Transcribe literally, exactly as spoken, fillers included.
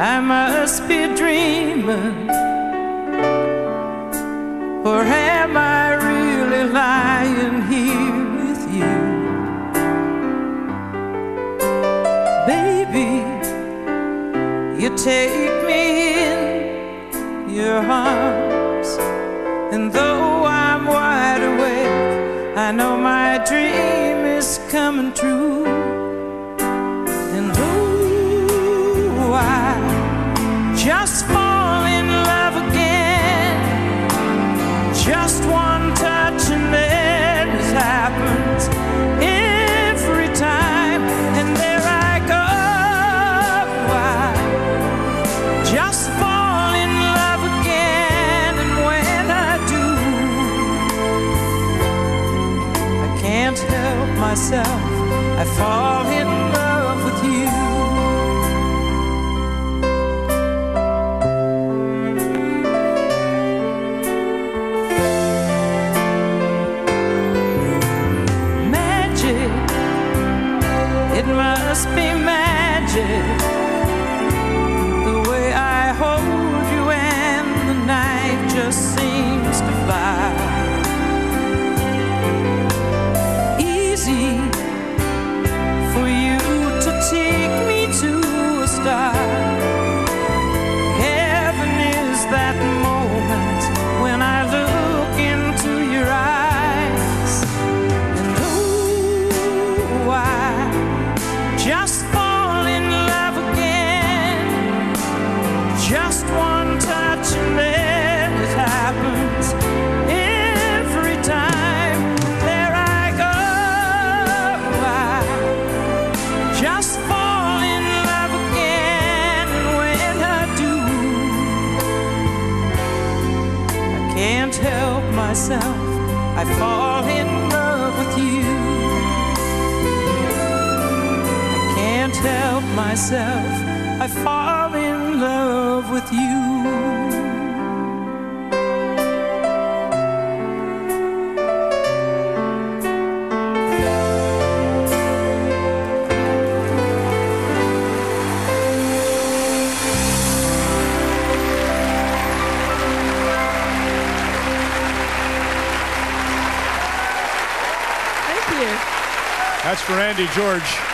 I must be dreaming, or am I really lying here with you? Baby, you take me in your arms, and though I'm wide awake, I know my dream is coming true. And oh, I just fall in love again. Just one touch and then it happens every time. And there I go, I just fall in love again. And when I do, I can't help myself, I fall in love with you. It must be magic, the way I hold you and the night just seems to fly. Easy for you to take me to a star. Heaven is that moment when I look into your eyes. And oh, I just fall in love again. Just one touch and then it happens every time. There I go, I just fall in love again. And when I do, I can't help myself, I fall in love with you. Can't help myself, I fall in love with you. Thank you. That's for Andy George.